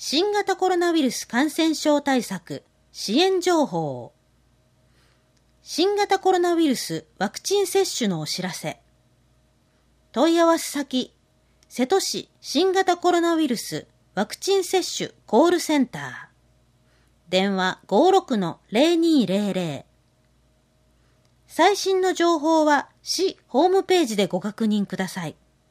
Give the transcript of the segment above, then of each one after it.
新型コロナウイルス感染症対策支援情報。新型コロナウイルスワクチン接種のお知らせ。問い合わせ先、瀬戸市新型コロナウイルスワクチン接種コールセンター。電話 56-0200。最新の情報は市ホームページでご確認ください。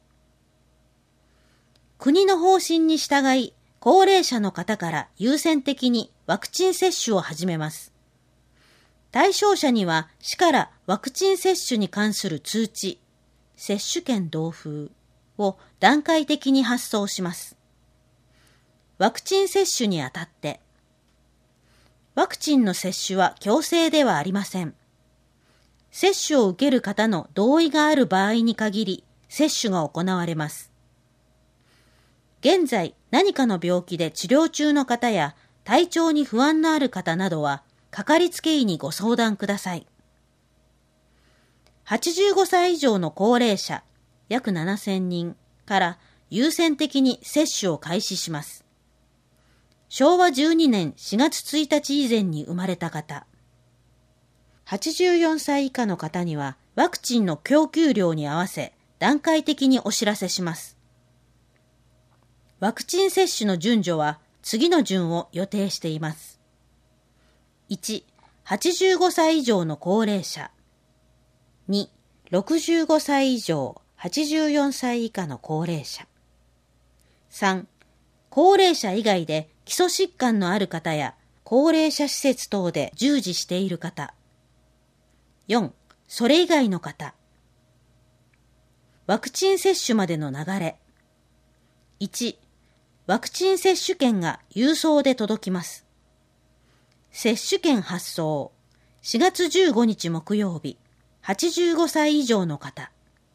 国の方針に従い、高齢者の方から優先的にワクチン接種を始めます。対象者には市からワクチン接種に関する通知、接種券同封を段階的に発送します。ワクチン接種にあたって、ワクチンの接種は強制ではありません。接種を受ける方の同意がある場合に限り、接種が行われます。現在、何かの病気で治療中の方や体調に不安のある方などは、かかりつけ医にご相談ください。85歳以上の高齢者、約7000人から優先的に接種を開始します。昭和12年4月1日以前に生まれた方、84歳以下の方にはワクチンの供給量に合わせ段階的にお知らせします。ワクチン接種の順序は次の順を予定しています。1、85歳以上の高齢者。2、65歳以上、84歳以下の高齢者。3、高齢者以外で基礎疾患のある方や高齢者施設等で従事している方。4、それ以外の方。ワクチン接種までの流れ。1、ワクチン接種券が郵送で届きます。接種券発送。4月15日木曜日、85歳以上の方。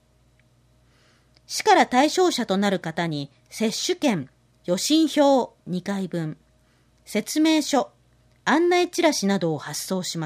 市から対象者となる方に接種券、予診票2回分、説明書、案内チラシなどを発送します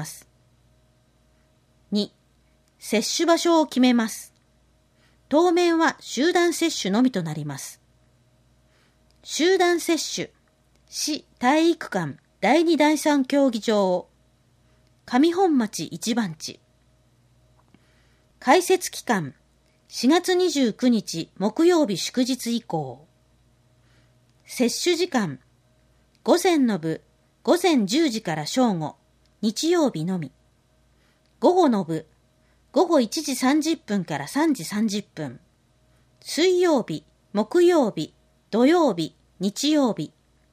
。2、接種場所を決めます。当面は集団接種のみとなります。集団接種、市体育館第2第3競技場、上本町一番地。開設期間、4月29日木曜日祝日以降。接種時間、午前の部、午前10時から正午、日曜日のみ。午後の部、午後1時30分から3時30分。水曜日、木曜日、土曜日、日曜日。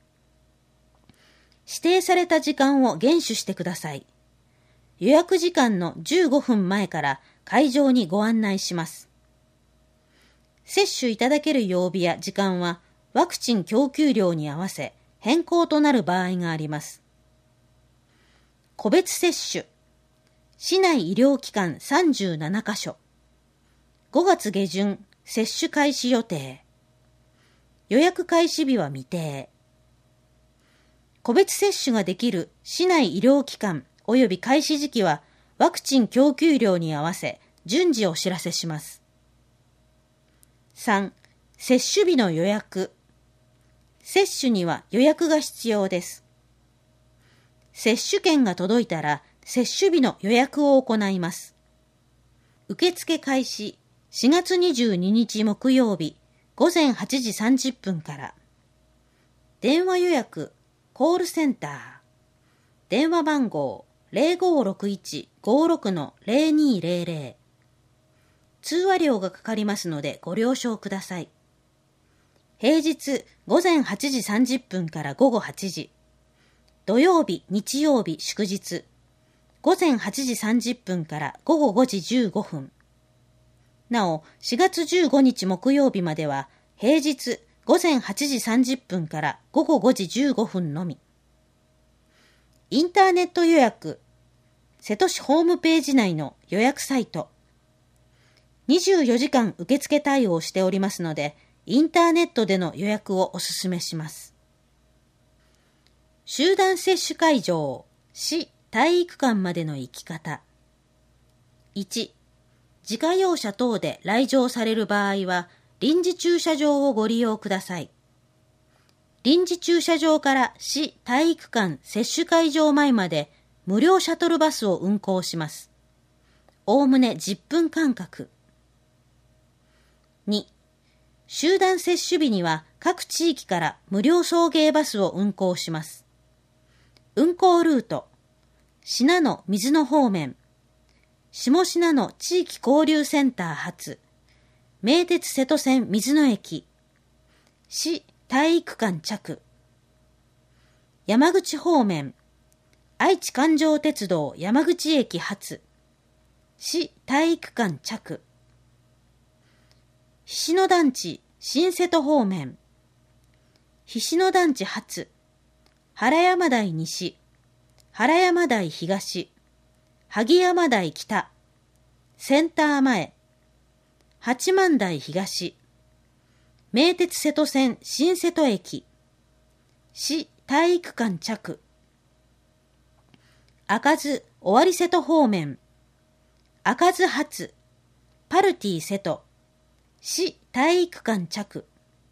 指定された時間を厳守してください。予約時間の15分前から会場にご案内します。接種いただける曜日や時間はワクチン供給量に合わせ変更となる場合があります。個別接種。市内医療機関37カ所。5月下旬、接種開始予定。予約開始日は未定。個別接種ができる市内医療機関及び開始時期はワクチン供給量に合わせ順次お知らせします。3、接種日の予約。接種には予約が必要です。接種券が届いたら接種日の予約を行います。受付開始4月22日木曜日午前8時30分から。電話予約コールセンター。電話番号 0561-56-0200。通話料がかかりますのでご了承ください。平日午前8時30分から午後8時。土曜日、日曜日、祝日。午前8時30分から午後5時15分。なお、4月15日木曜日までは、平日午前8時30分から午後5時15分のみ。インターネット予約。瀬戸市ホームページ内の予約サイト。24時間受付対応しておりますので、インターネットでの予約をお勧めします。集団接種会場、市体育館までの行き方。1、自家用車等で来場される場合は、臨時駐車場をご利用ください。 臨時駐車場から市体育館接種会場前まで無料シャトルバスを運行します。おおむね10分間隔。2、集団接種日には各地域から無料送迎バスを運行します。運行ルート、信濃水野方面、下信濃地域交流センター発、名鉄瀬戸線水野駅、市体育館着。山口方面、愛知環状鉄道山口駅発、市体育館着。菱野団地新瀬戸方面、菱野団地発、原山台西、原山台東、萩山台北、センター前、八幡台東、名鉄瀬戸線新瀬戸駅、市体育館着。赤津尾張瀬戸方面、赤津発、パルティ瀬戸、市体育館着。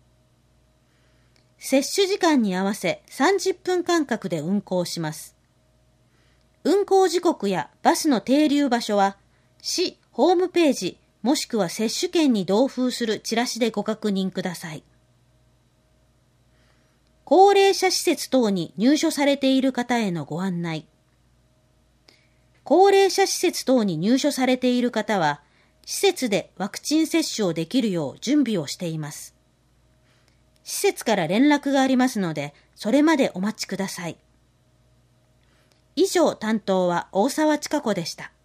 接種時間に合わせ30分間隔で運行します。運行時刻やバスの停留場所は、市ホームページもしくは接種券に同封するチラシでご確認ください。高齢者施設等に入所されている方へのご案内。高齢者施設等に入所されている方は、施設でワクチン接種をできるよう準備をしています。施設から連絡がありますので、それまでお待ちください。以上、担当は大沢千佳子でした。